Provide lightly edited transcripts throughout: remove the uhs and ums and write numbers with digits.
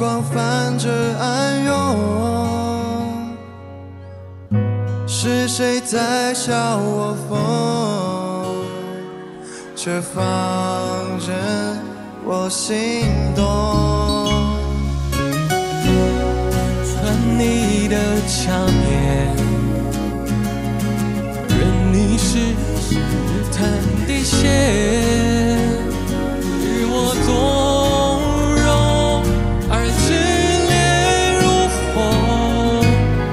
光泛着暗涌，是谁在笑我疯，却放任我心动？ 穿你的强颜，任你试探底线，与我纵容而炽烈如火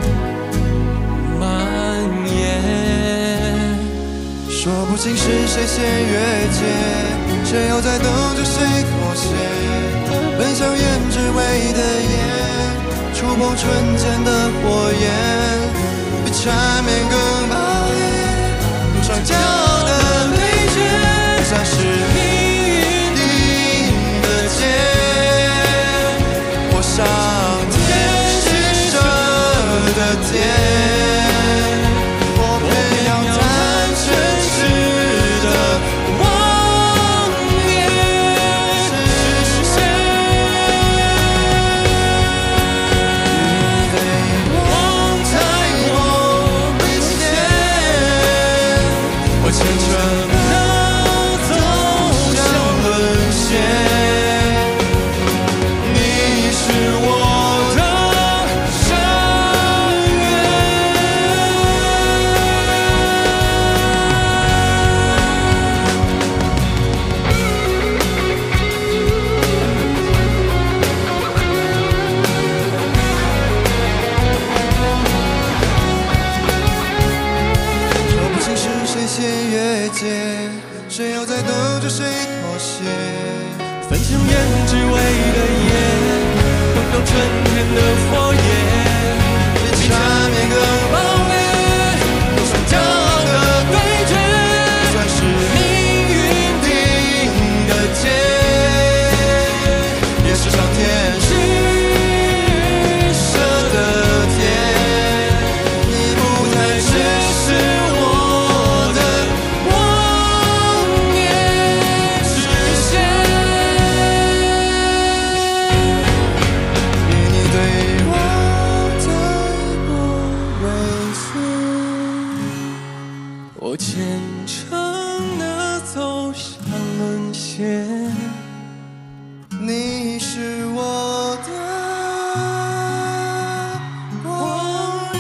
蔓延。 说不清是谁先越界，谁又在等着谁妥协？奔向胭脂味的烟，触碰唇间的火焰，比缠绵更暴烈。上交的对决，像是命运定的劫，或上天施舍的甜。谁又在等着谁妥协？ 分享胭脂味的烟，碰到春天的火焰， 比缠绵更暴烈。右上角的对决，算是命运定的劫，也是上天施舍的甜。你不再只是我虔诚地走向沦陷， 你是我的光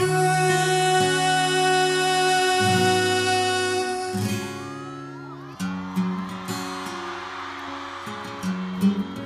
源。